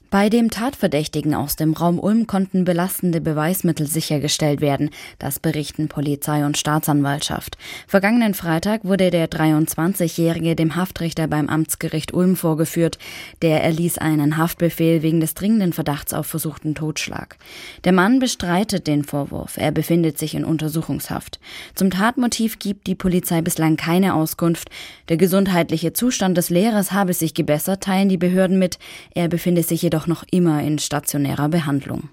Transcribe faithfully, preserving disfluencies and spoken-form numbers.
Bei dem Tatverdächtigen aus dem Raum Ulm konnten belastende Beweismittel sichergestellt werden, das berichten Polizei und Staatsanwaltschaft. Vergangenen Freitag wurde der dreiundzwanzigjährige dem Haftrichter beim Amtsgericht Ulm vorgeführt. Der erließ einen Haftbefehl wegen des dringenden Verdachts auf versuchten Totschlag. Der Mann bestreitet den Vorwurf. Er befindet sich in Untersuchungshaft. Zum Tatmotiv gibt die Polizei bislang keine Auskunft. Der gesundheitliche Zustand des Lehrers habe sich gebessert, teilen die Behörden mit. Er befinde sich jedoch noch immer in stationärer Behandlung.